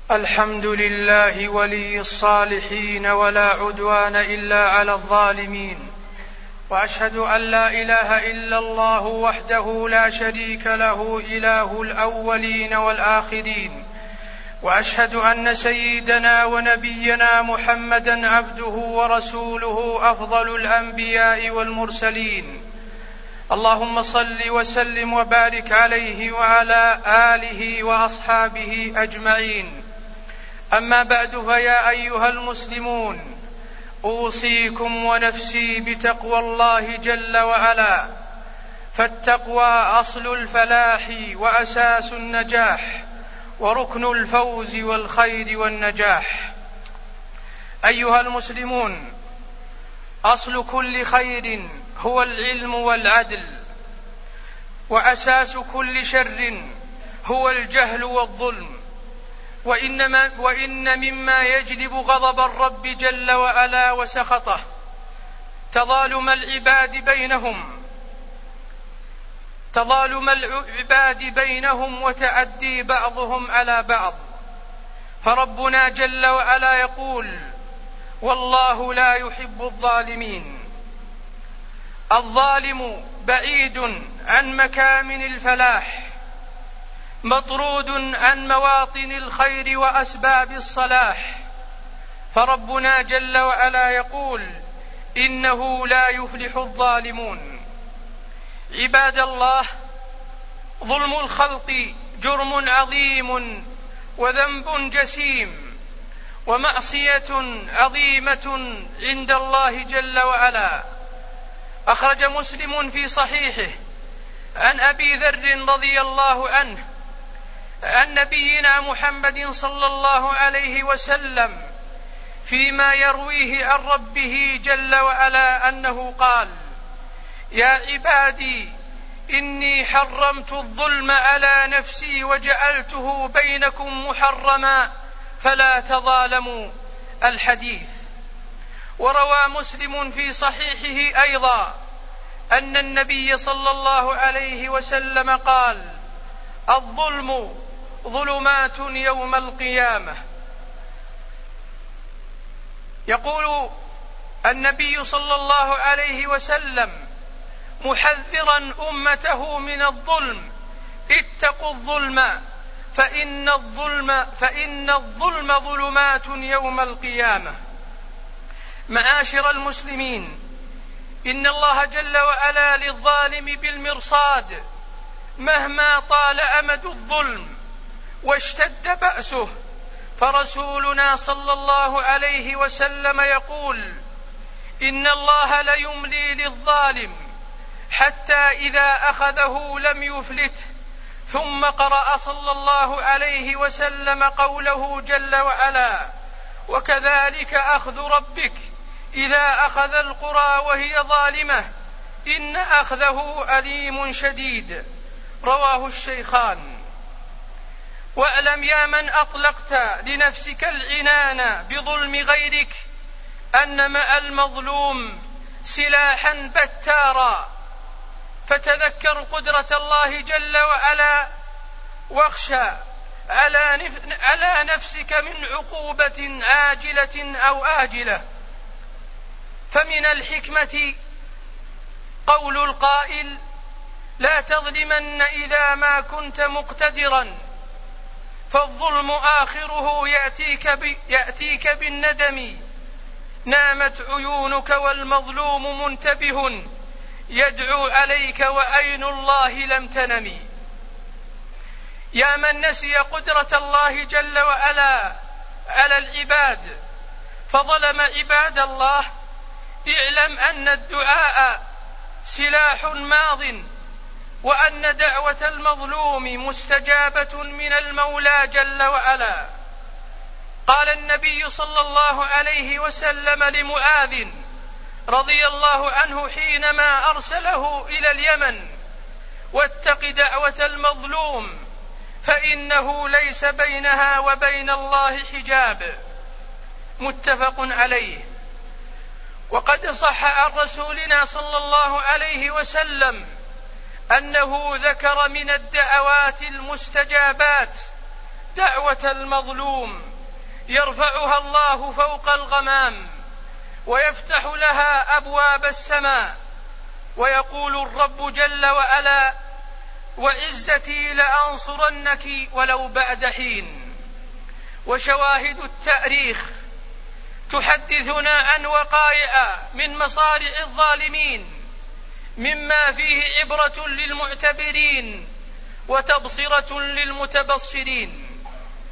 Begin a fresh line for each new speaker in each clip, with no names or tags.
الحمد لله ولي الصالحين ولا عدوان إلا على الظالمين، وأشهد أن لا إله إلا الله وحده لا شريك له إله الأولين والآخرين، وأشهد أن سيدنا ونبينا محمدا عبده ورسوله أفضل الأنبياء والمرسلين. اللهم صل وسلم وبارك عليه وعلى آله وأصحابه أجمعين. أما بعد، فيا أيها المسلمون، أوصيكم ونفسي بتقوى الله جل وعلا، فالتقوى أصل الفلاح وأساس النجاح وركن الفوز والخير والنجاح. أيها المسلمون، أصل كل خير هو العلم والعدل، وأساس كل شر هو الجهل والظلم، وإن مما يجلب غضب الرب جل وعلا وسخطه تظالم العباد بينهم وتعدي بعضهم على بعض. فربنا جل وعلا يقول: والله لا يحب الظالمين. الظالم بعيد عن مكامن الفلاح، مطرود عن مواطن الخير وأسباب الصلاح. فربنا جل وعلا يقول: إنه لا يفلح الظالمون. عباد الله، ظلم الخلق جرم عظيم وذنب جسيم ومعصية عظيمة عند الله جل وعلا. أخرج مسلم في صحيحه عن أبي ذر رضي الله عنه عن نبينا محمد صلى الله عليه وسلم فيما يرويه عن ربه جل وعلا أنه قال: يا عبادي، إني حرمت الظلم على نفسي وجعلته بينكم محرما فلا تظالموا. الحديث. وروى مسلم في صحيحه أيضا أن النبي صلى الله عليه وسلم قال: الظلم ظلمات يوم القيامة. يقول النبي صلى الله عليه وسلم محذرا أمته من الظلم: اتقوا الظلم فإن الظلم ظلمات يوم القيامة. معاشر المسلمين، إن الله جل وعلا للظالم بالمرصاد مهما طال أمد الظلم واشتد بأسه. فرسولنا صلى الله عليه وسلم يقول: إن الله ليملي للظالم حتى إذا أخذه لم يفلته. ثم قرأ صلى الله عليه وسلم قوله جل وعلا: وكذلك أخذ ربك إذا أخذ القرى وهي ظالمة إن أخذه أليم شديد. رواه الشيخان. واعلم يا من أطلقت لنفسك العنان بظلم غيرك أن مع المظلوم سلاحا بتارا، فتذكر قدرة الله جل وعلا، واخشى على نفسك من عقوبة عاجلة أو آجلة. فمن الحكمة قول القائل: لا تظلمن إذا ما كنت مقتدرا، فالظلم آخره يأتيك بالندم. نامت عيونك والمظلوم منتبه يدعو عليك وعين الله لم تنم. يا من نسي قدرة الله جل وعلا على العباد فظلم عباد الله، اعلم أن الدعاء سلاح ماض، وأن دعوة المظلوم مستجابة من المولى جل وعلا. قال النبي صلى الله عليه وسلم لمعاذ رضي الله عنه حينما أرسله إلى اليمن: واتق دعوة المظلوم فإنه ليس بينها وبين الله حجاب. متفق عليه. وقد صح عن رسولنا صلى الله عليه وسلم أنه ذكر من الدعوات المستجابات دعوة المظلوم يرفعها الله فوق الغمام ويفتح لها أبواب السماء، ويقول الرب جل وعلا: وعزتي لأنصرنك ولو بعد حين. وشواهد التاريخ تحدثنا عن وقائع من مصارع الظالمين مما فيه عبرة للمعتبرين وتبصرة للمتبصرين.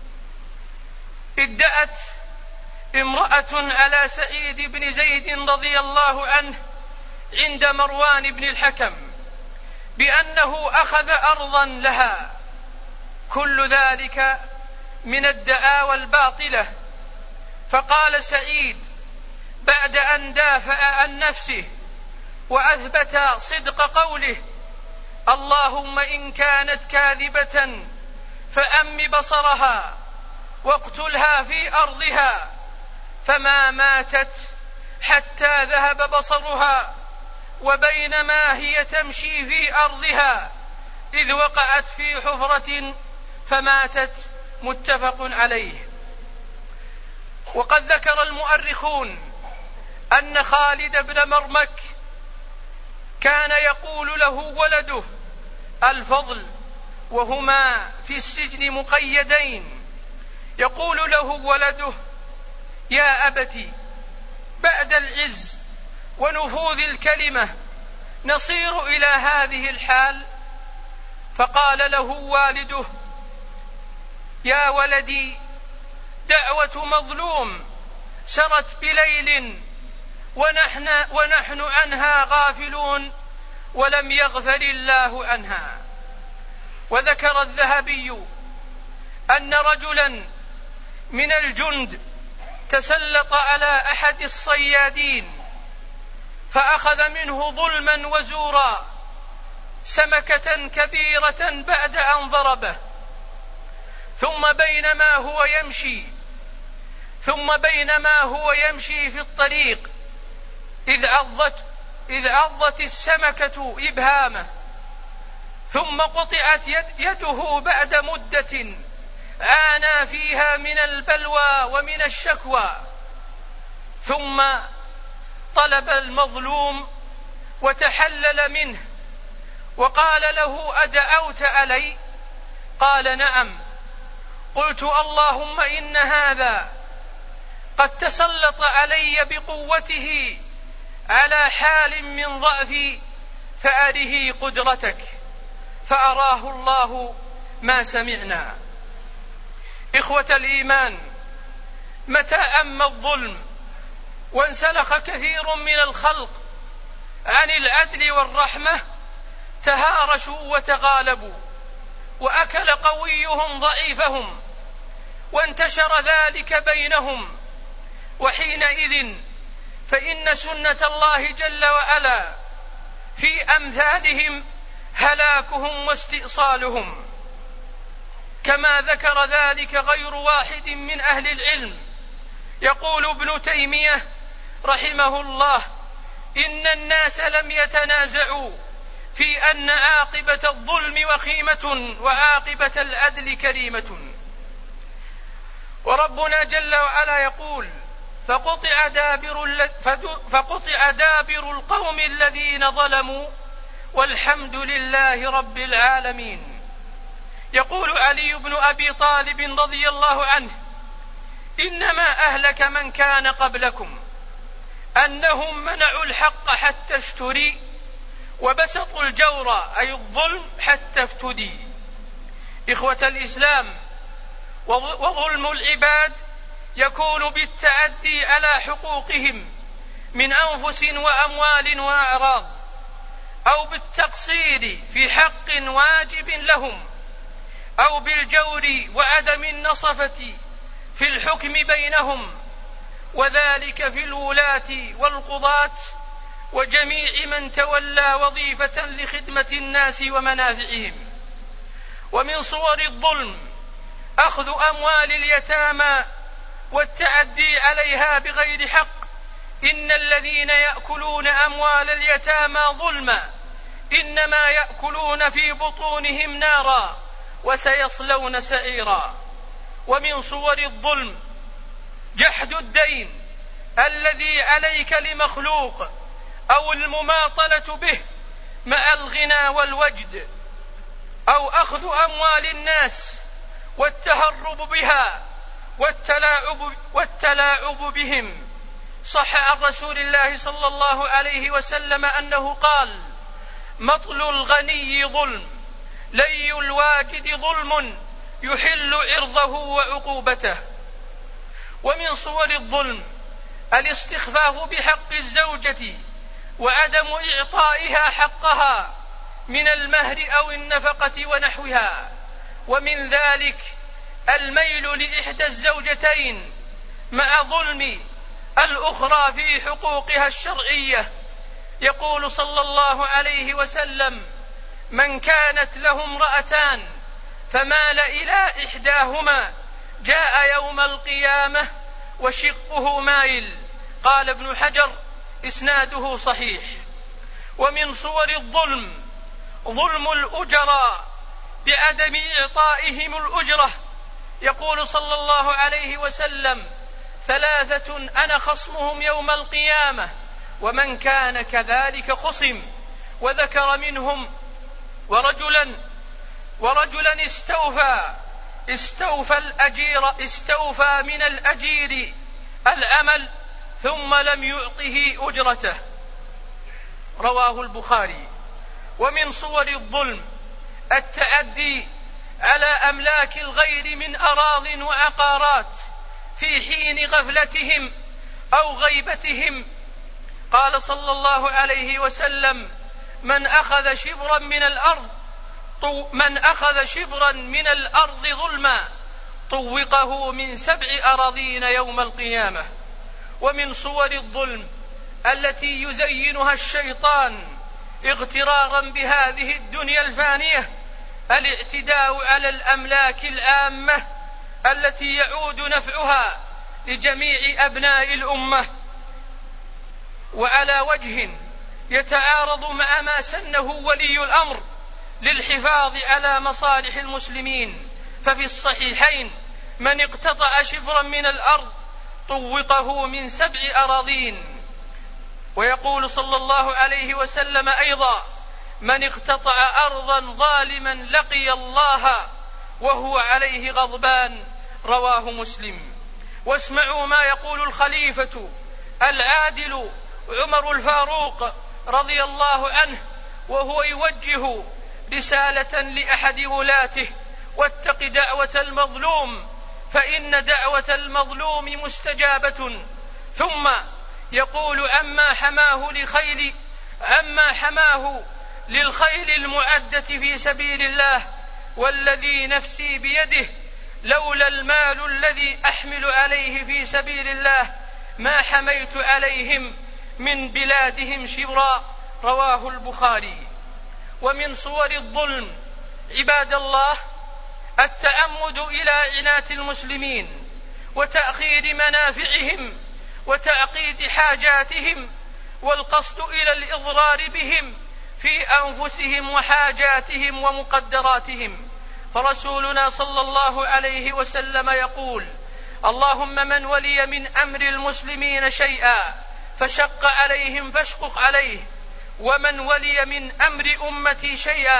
ادعت امرأة على سعيد بن زيد رضي الله عنه عند مروان بن الحكم بأنه أخذ أرضا لها. كل ذلك من الدعاوى الباطلة. فقال سعيد بعد أن دافع عن نفسه وأثبت صدق قوله: اللهم إن كانت كاذبة فأم بصرها واقتلها في أرضها، فما ماتت حتى ذهب بصرها، وبينما هي تمشي في أرضها إذ وقعت في حفرة فماتت. متفق عليه. وقد ذكر المؤرخون أن خالد بن مرمك كان يقول له ولده الفضل وهما في السجن مقيدين، يقول له ولده: يا أبتي، بعد العز ونفوذ الكلمة نصير إلى هذه الحال؟ فقال له والده: يا ولدي، دعوة مظلوم سرت بليل ونحن عنها غافلون ولم يغفر الله عنها. وذكر الذهبي أن رجلا من الجند تسلط على أحد الصيادين فأخذ منه ظلما وزورا سمكة كبيرة بعد أن ضربه، ثم بينما هو يمشي في الطريق إذ عضت السمكة إبهامه، ثم قطعت يده بعد مدة عانى فيها من البلوى ومن الشكوى. ثم طلب المظلوم وتحلل منه وقال له: أدعوت علي؟ قال: نعم. قلت: اللهم إن هذا قد تسلط علي بقوته على حال من ضعفي فأره قدرتك. فأراه الله ما سمعنا. إخوة الإيمان، متى أم الظلم وانسلخ كثير من الخلق عن العدل والرحمة تهارشوا وتغالبوا، وأكل قويهم ضعيفهم، وانتشر ذلك بينهم. وحينئذ فإن سنة الله جل وعلا في أمثالهم هلاكهم واستئصالهم، كما ذكر ذلك غير واحد من أهل العلم. يقول ابن تيمية رحمه الله: إن الناس لم يتنازعوا في أن عاقبة الظلم وخيمة وعاقبة العدل كريمة. وربنا جل وعلا يقول: فقطع دابر القوم الذين ظلموا والحمد لله رب العالمين. يقول علي بن أبي طالب رضي الله عنه: إنما أهلك من كان قبلكم أنهم منعوا الحق حتى اشتري وبسطوا الجور أي الظلم حتى افتدي. إخوة الإسلام، وظلم العباد يكون بالتعدي على حقوقهم من أنفس وأموال وأعراض، أو بالتقصير في حق واجب لهم، أو بالجور وعدم النصفة في الحكم بينهم، وذلك في الولاة والقضاة وجميع من تولى وظيفة لخدمة الناس ومنافعهم. ومن صور الظلم أخذ أموال اليتامى والتعدي عليها بغير حق. إن الذين يأكلون أموال اليتامى ظلما إنما يأكلون في بطونهم نارا وسيصلون سعيرا. ومن صور الظلم جحد الدين الذي عليك لمخلوق أو المماطلة به مع الغنى والوجد، أو أخذ أموال الناس والتهرب بها والتلاعب بهم. صح عن رسول الله صلى الله عليه وسلم أنه قال: مطل الغني ظلم، لي الواجد ظلم، يحل عرضه وعقوبته. ومن صور الظلم الاستخفاف بحق الزوجة وعدم إعطائها حقها من المهر أو النفقة ونحوها، ومن ذلك الميل لإحدى الزوجتين مع ظلم الأخرى في حقوقها الشرعية. يقول صلى الله عليه وسلم: من كانت له امرأتان فمال إلى إحداهما جاء يوم القيامة وشقه مائل. قال ابن حجر: إسناده صحيح. ومن صور الظلم ظلم الأجراء بعدم إعطائهم الأجرة. يقول صلى الله عليه وسلم: ثلاثة أنا خصمهم يوم القيامة، ومن كان كذلك خصم. وذكر منهم ورجلا استوفى من الأجير الأمل ثم لم يعطه أجرته. رواه البخاري. ومن صور الظلم التعدي على أملاك الغير من أراض وعقارات في حين غفلتهم أو غيبتهم. قال صلى الله عليه وسلم: من أخذ شبرا من الأرض ظلما طوقه من 7 أراضين يوم القيامة. ومن صور الظلم التي يزينها الشيطان اغترارا بهذه الدنيا الفانية الاعتداء على الأملاك العامة التي يعود نفعها لجميع أبناء الأمة، وعلى وجه يتعارض مع ما سنه ولي الأمر للحفاظ على مصالح المسلمين. ففي الصحيحين: من اقتطع شبرا من الأرض طوقه من 7 أراضين. ويقول صلى الله عليه وسلم أيضا: من اقتطع أرضا ظالما لقي الله وهو عليه غضبان. رواه مسلم. واسمعوا ما يقول الخليفة العادل عمر الفاروق رضي الله عنه وهو يوجه رسالة لأحد ولاته: واتق دعوة المظلوم فإن دعوة المظلوم مستجابة. ثم يقول: أما حماه للخيل المعدة في سبيل الله والذي نفسي بيده لولا المال الذي أحمل عليه في سبيل الله ما حميت عليهم من بلادهم شبرا. رواه البخاري. ومن صور الظلم عباد الله التعمد إلى عنات المسلمين وتأخير منافعهم وتعقيد حاجاتهم والقصد إلى الإضرار بهم في أنفسهم وحاجاتهم ومقدراتهم. فرسولنا صلى الله عليه وسلم يقول: اللهم من ولي من أمر المسلمين شيئا فشق عليهم فاشقق عليه، ومن ولي من أمر أمتي شيئا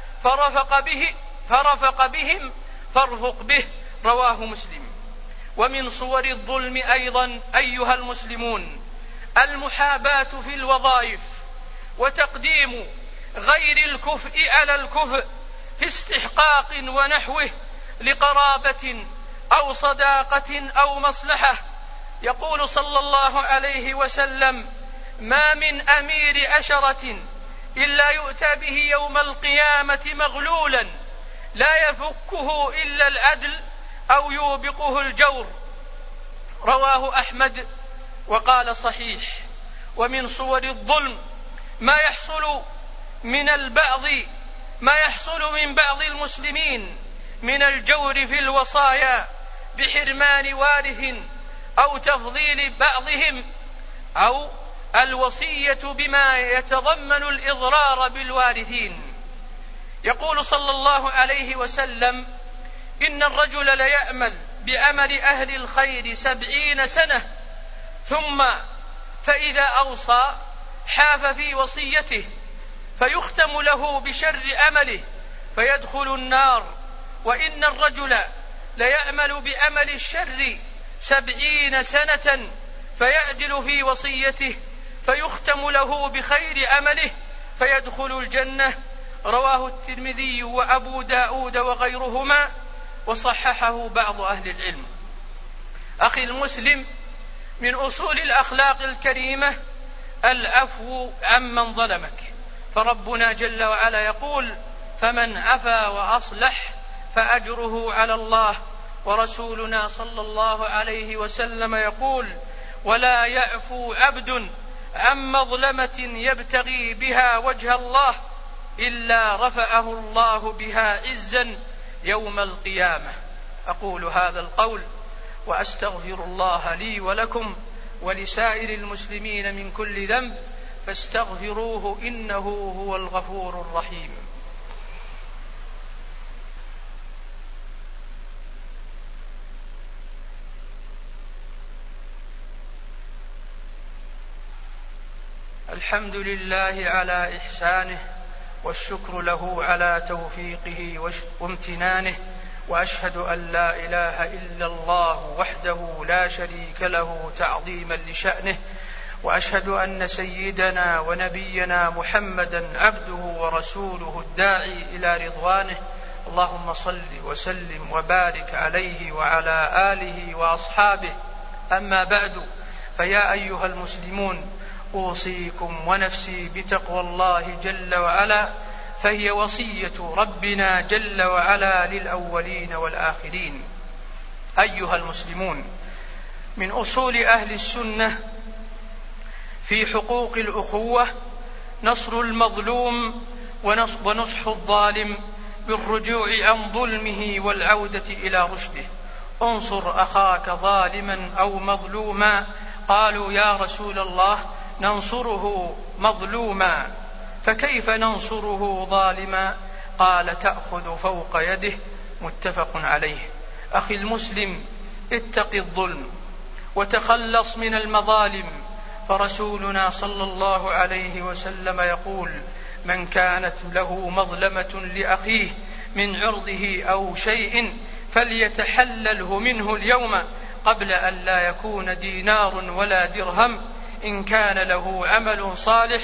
فرفق بهم فارفق به. رواه مسلم. ومن صور الظلم أيضا أيها المسلمون المحاباة في الوظائف وتقديم غير الكفء على الكفء في استحقاق ونحوه لقرابة أو صداقة أو مصلحة. يقول صلى الله عليه وسلم: ما من أمير عشرة إلا يؤتى به يوم القيامة مغلولا لا يفكه إلا العدل أو يوبقه الجور. رواه أحمد وقال صحيح. ومن صور الظلم ما يحصل من بعض المسلمين من الجور في الوصايا بحرمان وارث أو تفضيل بعضهم أو الوصية بما يتضمن الإضرار بالوارثين. يقول صلى الله عليه وسلم: إن الرجل ليأمل بأمل أهل الخير 70 سنة، ثم فإذا أوصى حاف في وصيته فيختم له بشر أمله فيدخل النار. وإن الرجل ليأمل بأمل الشر 70 سنة فيأجل في وصيته فيختم له بخير أمله فيدخل الجنة. رواه الترمذي وأبو داود وغيرهما، وصححه بعض أهل العلم. أخي المسلم، من أصول الأخلاق الكريمة العفو عمن ظلمك، فربنا جل وعلا يقول: فمن عفا وأصلح فأجره على الله. ورسولنا صلى الله عليه وسلم يقول: ولا يعفو عبد عن مظلمة يبتغي بها وجه الله إلا رفعه الله بها عزا يوم القيامة. أقول هذا القول وأستغفر الله لي ولكم ولسائر المسلمين من كل ذنب، فاستغفروه إنه هو الغفور الرحيم. الحمد لله على إحسانه، والشكر له على توفيقه وامتنانه، وأشهد أن لا إله إلا الله وحده لا شريك له تعظيما لشأنه، وأشهد أن سيدنا ونبينا محمدا عبده ورسوله الداعي إلى رضوانه. اللهم صل وسلم وبارك عليه وعلى آله وأصحابه. أما بعد، فيا أيها المسلمون، أوصيكم ونفسي بتقوى الله جل وعلا، فهي وصية ربنا جل وعلا للأولين والآخرين. أيها المسلمون، من أصول أهل السنة في حقوق الأخوة نصر المظلوم ونصح الظالم بالرجوع عن ظلمه والعودة إلى رشده. انصر أخاك ظالما أو مظلوما. قالوا: يا رسول الله، ننصره مظلوما، فكيف ننصره ظالما؟ قال: تأخذ فوق يده. متفق عليه. أخي المسلم، اتق الظلم وتخلص من المظالم، فرسولنا صلى الله عليه وسلم يقول: من كانت له مظلمة لأخيه من عرضه أو شيء فليتحلله منه اليوم قبل أن لا يكون دينار ولا درهم. إن كان له عمل صالح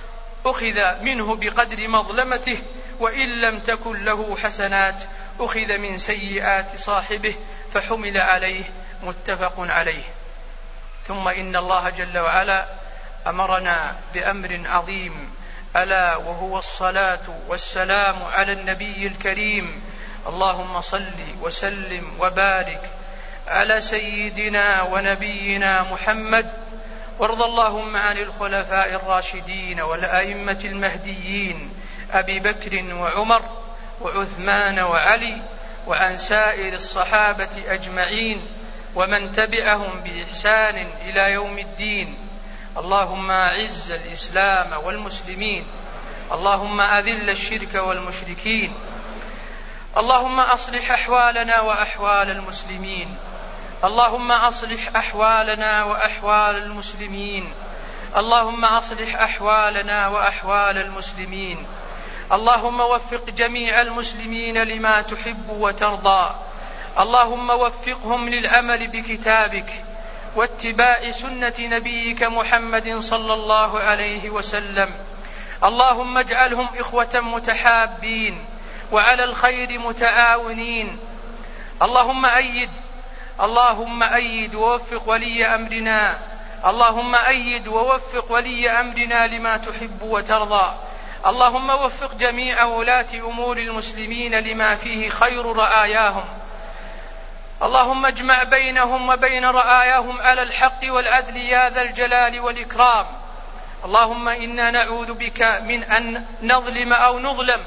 أخذ منه بقدر مظلمته، وإن لم تكن له حسنات أخذ من سيئات صاحبه فحمل عليه. متفق عليه. ثم إن الله جل وعلا أمرنا بأمر عظيم، ألا وهو الصلاة والسلام على النبي الكريم. اللهم صل وسلم وبارك على سيدنا ونبينا محمد، وارض اللهم عن الخلفاء الراشدين والأئمة المهديين أبي بكر وعمر وعثمان وعلي، وعن سائر الصحابة أجمعين ومن تبعهم بإحسان إلى يوم الدين. اللهم أعز الإسلام والمسلمين، اللهم أذل الشرك والمشركين، اللهم أصلح أحوالنا وأحوال المسلمين، اللهم أصلح أحوالنا وأحوال المسلمين، اللهم أصلح أحوالنا وأحوال المسلمين. اللهم وفق جميع المسلمين لما تحب وترضى، اللهم وفقهم للعمل بكتابك واتباع سنة نبيك محمد صلى الله عليه وسلم. اللهم اجعلهم إخوة متحابين وعلى الخير متعاونين. اللهم أيد ووفق ولي أمرنا، اللهم أيد ووفق ولي أمرنا لما تحب وترضى. اللهم وفق جميع ولاة أمور المسلمين لما فيه خير رآياهم. اللهم اجمع بينهم وبين رآياهم على الحق والعدل يا ذا الجلال والإكرام. اللهم إنا نعوذ بك من أن نظلم أو نظلم.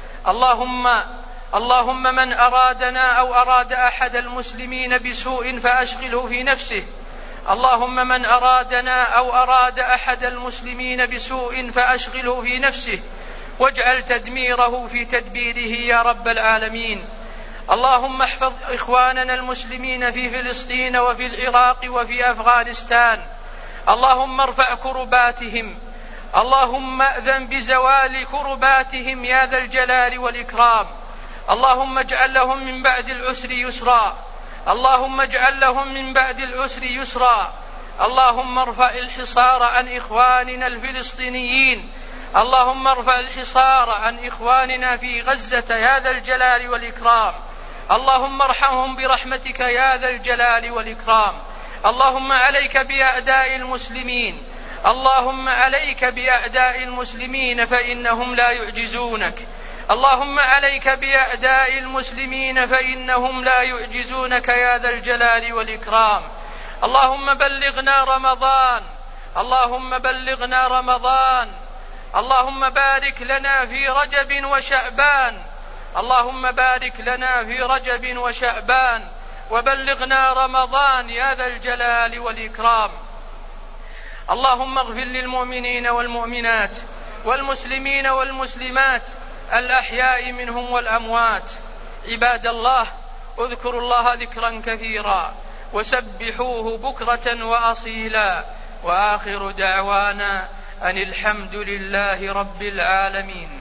اللهم من أرادنا أو أراد أحد المسلمين بسوء فأشغله في نفسه. اللهم من أرادنا أو أراد أحد المسلمين بسوء فأشغله في نفسه، واجعل تدميره في تدبيره يا رب العالمين. اللهم احفظ إخواننا المسلمين في فلسطين وفي العراق وفي أفغانستان. اللهم ارفع كرباتهم، اللهم أذن بزوال كرباتهم يا ذا الجلال والإكرام. اللهم اجعل لهم من بعد العسر يسرا، اللهم اجعل لهم من بعد العسر يسرا. اللهم ارفع الحصار عن إخواننا الفلسطينيين، اللهم ارفع الحصار عن إخواننا في غزة يا ذا الجلال والإكرام. اللهم ارحمهم برحمتك يا ذا الجلال والإكرام. اللهم عليك بأعداء المسلمين، اللهم عليك بأعداء المسلمين فإنهم لا يعجزونك. اللهم عليك بأعداء المسلمين فإنهم لا يعجزونك يا ذا الجلال والإكرام. اللهم بلغنا رمضان، اللهم بلغنا رمضان. اللهم بارك لنا في رجب وشعبان، اللهم بارك لنا في رجب وشعبان، وبلغنا رمضان يا ذا الجلال والإكرام. اللهم اغفر للمؤمنين والمؤمنات والمسلمين والمسلمات الأحياء منهم والأموات. عباد الله، اذكروا الله ذكرا كثيرا وسبحوه بكرة وأصيلا، وآخر دعوانا أن الحمد لله رب العالمين.